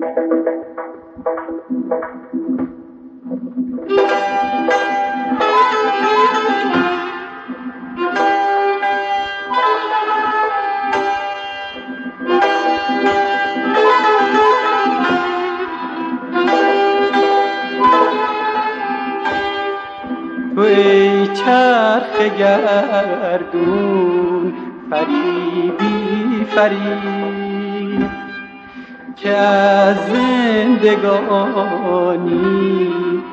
تو ای چرخ گردون فریبی فریب که از زندگانی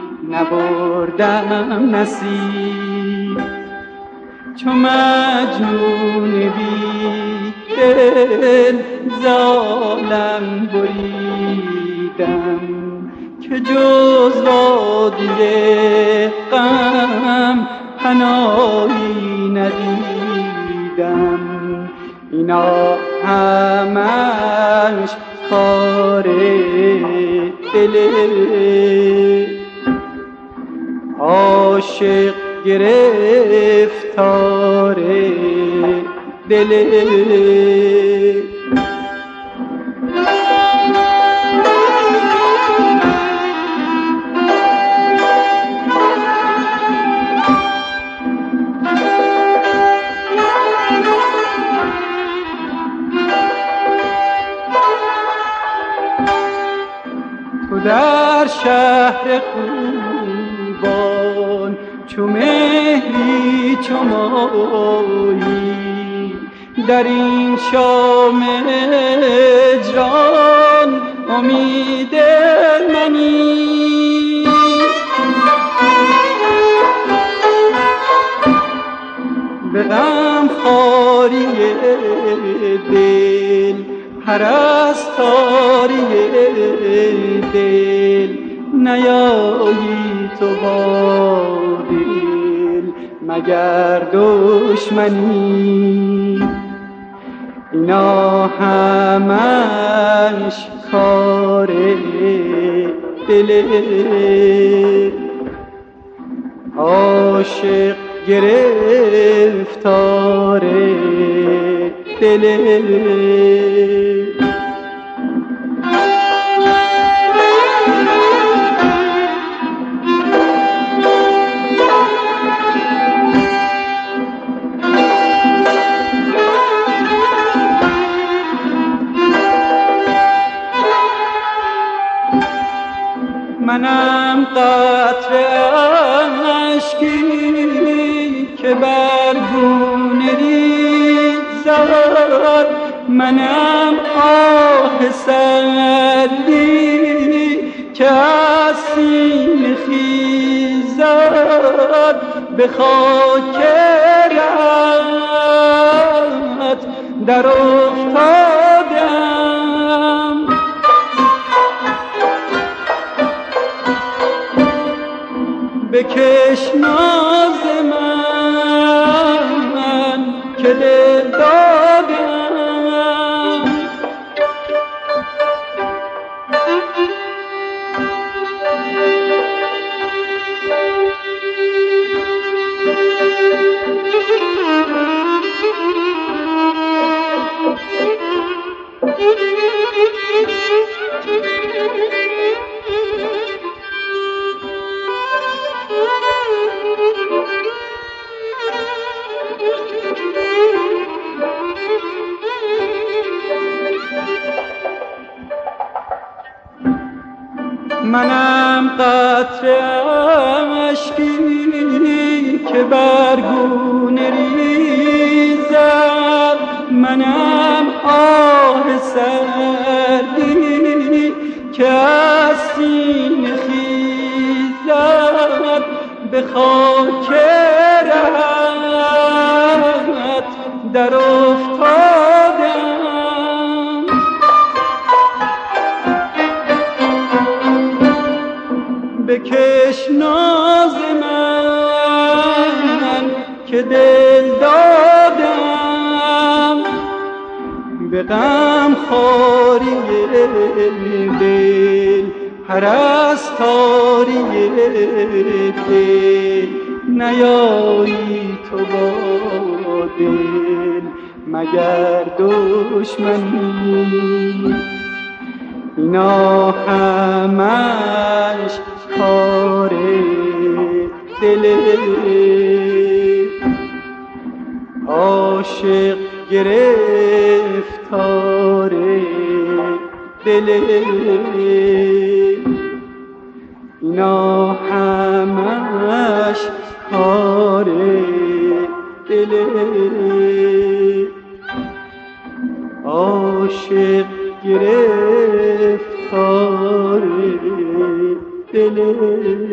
نبردم نصیب، چو مجنون بی دل ز عالم بریدم که جز وادی غم پناهی ندیدم. اینا همش کار دل عاشق گرفتار دل. تو در شهر خوبان چو مهری چو ماهی، در این شام هجران امید منی. به غم خواری دل پرستاری دل نیایی تو با دل مگر دشمنی. اینا همش کار دل عاشق گرفتار دل. منم قطره اشکی که بر گونه ریزد، منم آه سردی که از سینه خیزد. به خاک رهت در افتادم، بکش ناز من که دل دادم. منم قطره اشکی که بر گونه ریزد، منم آه سردی که از سینه خیزد. به خاک رهت در افتادم، بکش ناز من که دل دادم. به غم خواری دل پرستاری دل نیایی تو با دل مگر دشمنی. اینا همش کار دل عاشق گرفتار دل اینا همش کار دل عاشق گرفتار دل